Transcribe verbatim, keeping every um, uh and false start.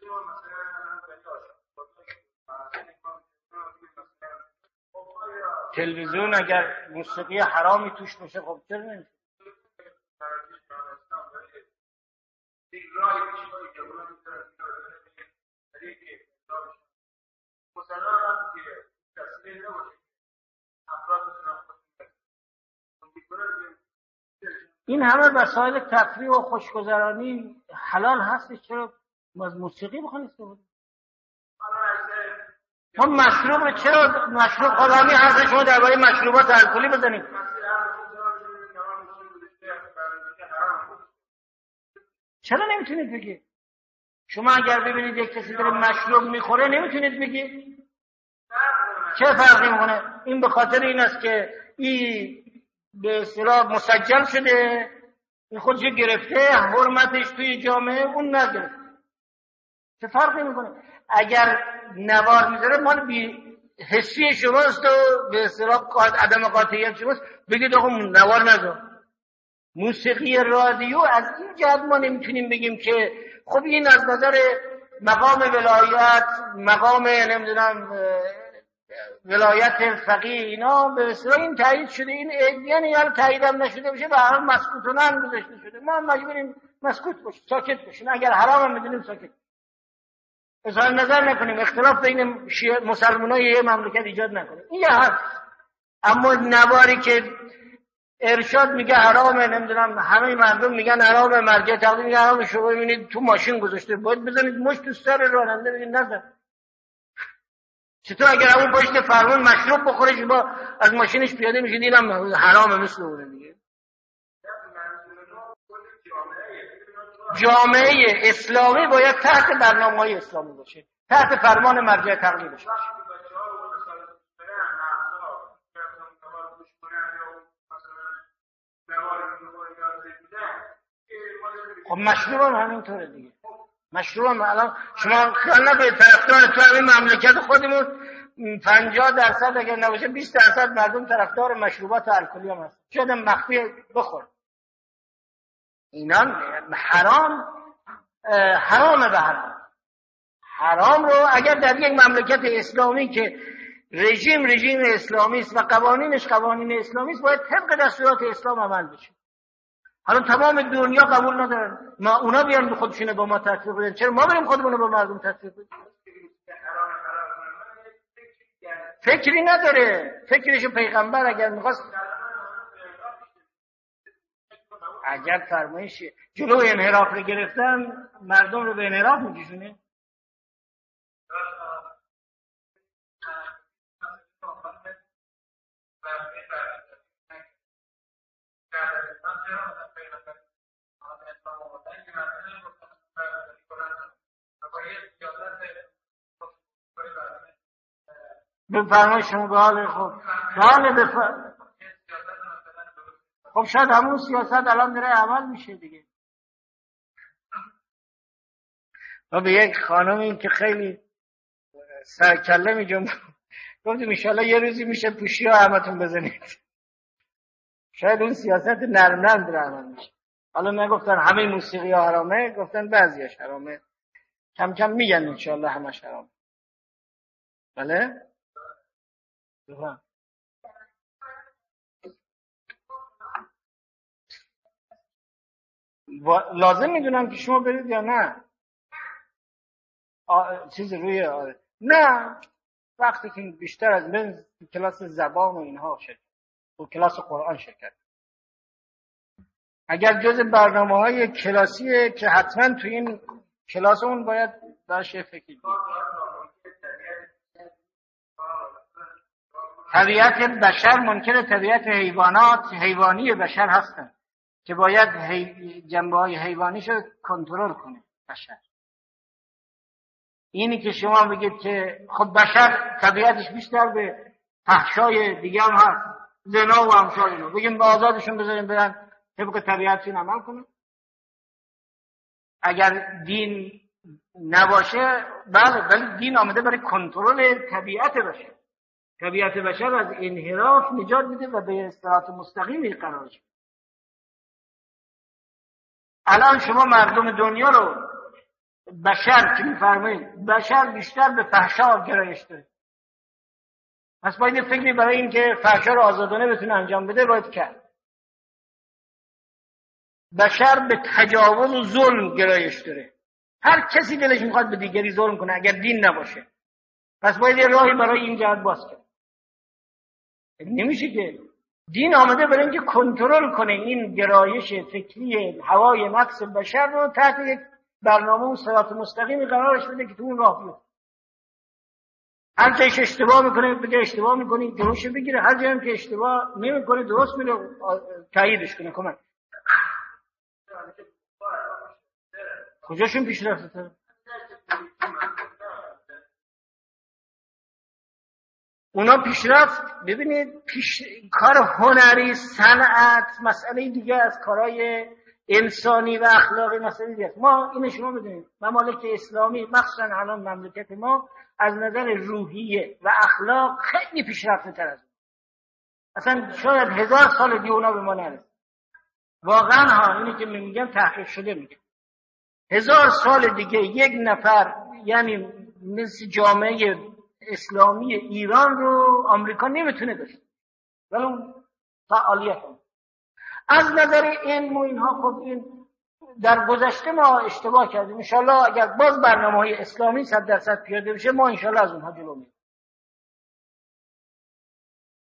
تلویزیون اگر موسیقی حرامی توش باشه خب چرا نمیشه؟ این همه وسایل تفریح و خوشگذرانی حلال هست، چرا از موسیقی بخواید استفاده؟ ما مشروب چرا مشروب خلامی حرف شما درباره مشروبات الکلی بزنید؟ چرا نمیتونید بگید؟ شما اگر ببینید یک کسی داره مشروب میخوره نمیتونید بگید؟ چه فرقی میکنه؟ این به خاطر این است که این به اصطلاح مسجل شده، این خودش گرفته، حرمتش توی جامعه اون نگرفته. چه فرقی میکنه؟ اگر نوار میذاره مال بی حسی شماست و به اصطلاح عدم قاطعیت شماست، بگید آقا نوار نذار. موسیقی رادیو از این جهت ما نمیتونیم بگیم که خب این از نظر مقام ولایت، مقام نمیدونم ولایت فقیه اینا به اصطلاح این تایید شده، این یعنی یا تایید هم نشده باشه به هر حال مسکوتانه هم گذاشته شده، ما مجبوریم مسکوت باشیم، ساکت باشیم. اگر حرام هم میدونیم ساکت، اظهار نظر نکنیم، اختلاف بین مسلمانای یه مملکت ایجاد نکنیم. این یه حرف. اما نواری که ارشاد میگه حرامه، نمیدونم همه مردم میگن حرامه، مرجع تقدیم میگه حرامه، شما میبینید تو ماشین گذاشته، باید بزنید مشت تو سر راننده بگید نزن. چطور اگر اون پشت فرمون مشروب بخوره شما از ماشینش پیاده میشید اینم حرامه مثل اونه دیگه؟ جامعه اسلامی باید تحت برنامه‌های اسلامی باشه، تحت فرمان مرجع تقلید باشه. خب مشروب هم همینطوره دیگه. مشروب هم الان شما خیال نکنید طرفدار تو همین مملکت خودمون پنجاه درصد اگر نباشه بیست درصد مردم طرفدار مشروبات الکلی هم هست. شاید مخفی بخور. اینا حرام حرامه به حرام. حرام رو اگر در یک مملکت اسلامی که رژیم رژیم اسلامی است و قوانینش قوانین اسلامی است باید طبق دستورات اسلام عمل بشه. حالا تمام دنیا قبول ندارن، ما اونا بیان به خودشونه با ما تطبیق بدن، چرا ما بریم خودمون رو با مردم تطبیق بدیم؟ فکری نداره. فکرشو پیغمبر اگر میخواست عجب فرمایشه، جلو انحراف رو گرفتن مردم رو به انحراف میکشونه. بفرمای شما به حال خب بله بفرمای. خب شاید همون سیاست الان داره عمل میشه دیگه. ما به یک خانمی که خیلی سرکله می جنبه گفتیم انشالله یه روزی میشه پوشی ها همتون بزنید. شاید اون سیاست نرم نرم داره عمل میشه. حالا نگفتن همه موسیقی ها حرامه، گفتن بعضیش حرامه، کم کم میگن انشالله همش حرامه. بله؟ بفهم. لازم میدونم که شما برید یا نه آ... چیز روی آره. نه وقتی که بیشتر از من کلاس زبان و اینها شد و کلاس قرآن شرکت. اگر جز برنامه های کلاسیه که حتما تو این کلاس اون باید داشته فکر کنید. طبیعت بشر منکر طبیعت حیوانات حیوانی بشر هستن که باید حی... جنبه های حیوانیشو کنترل کنه بشر. اینی که شما بگید که خب بشر طبیعتش بیشتر به فحشای دیگه هم هست، زنا و امثال اینا، بگیم به آزادشون بذاریم برن طبق طبیعتشون عمل کنن. اگر دین نباشه بله، ولی دین آمده برای کنترل طبیعت بشر. طبیعت بشر از انحراف نجات میده و به صراط مستقیمی قرار شد. الان شما مردم دنیا رو بشر که میفرمایید بشر بیشتر به فحشا گرایش داره. پس باید فکری برای این که فحشا رو آزادانه بتونه انجام بده باید کرد. بشر به تجاوز و ظلم گرایش داره. هر کسی دلش میخواد به دیگری ظلم کنه اگر دین نباشه. پس باید یه راهی برای این جهت باز کرد. نمیشه که دین آمده برای اینکه کنترل کنه این گرایش فکری هوای نفس بشر رو تحت یک برنامه و صراط مستقیمی قرارش بده که تو اون راه بیفته. هر جایش اشتباه میکنه بگه اشتباه میکنی درستش بگیره، هر جایی که اشتباه نمیکنه درست میره تاییدش کنه. کمک کجاشون پیشرفته؟ اونا پیشرفت ببینید پیش... کار هنری، صنعت مسئله دیگه از کارهای انسانی و اخلاقی مسئله دیگه است. ما اینو شما بدونید ممالک اسلامی مخصوصا الان مملکت ما از نظر روحیه و اخلاق خیلی پیشرفته تر از اصلا شاید هزار سال دیگه اونا به ما نرسه. واقعا ها اینی که میگم تحقیق شده میگم هزار سال دیگه یک نفر یعنی مثل جامعه اسلامی ایران رو آمریکا نمیتونه داشته ولی اون فعالیت هم. از نظر علم و اینها خب این در گذشته ما اشتباه کردیم. انشالله اگر باز برنامه های اسلامی صد درصد پیاده بشه ما انشالله از اونها جلو میریم.